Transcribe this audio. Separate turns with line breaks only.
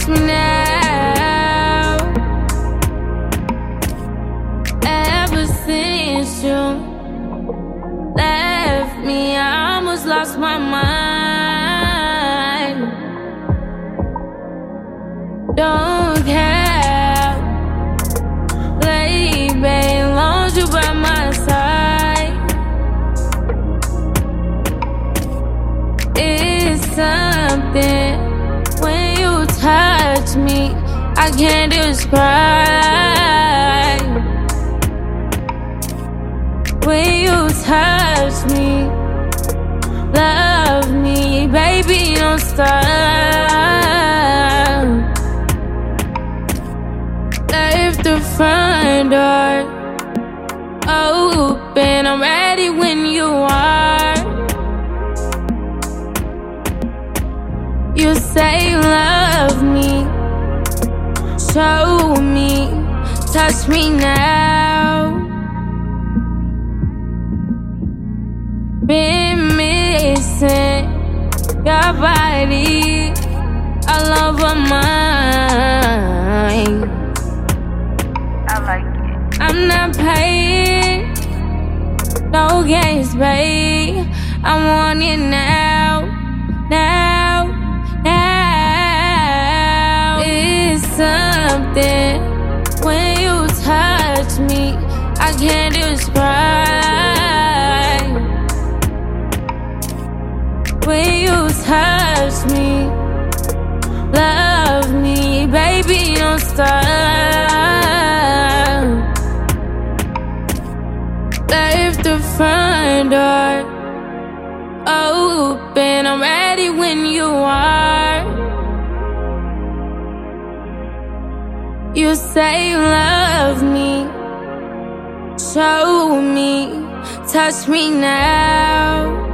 touch me now. Ever since you left me, I almost lost my mind. Don't care, baby, long as you by my side. It's something when you touch me, I can't describe. When you touch me, love me, baby, don't stop. Left the front door open, I'm ready when you are. You say you love me, show me, touch me now. Been missing your body all over mine.
I like it.
I'm not paying no games, babe. I want it now, now, now. It's something when you touch me, I can't describe. When you touch me, love me, baby, don't stop. Left the front door open, I'm ready when you are. You say you love me, show me, touch me now.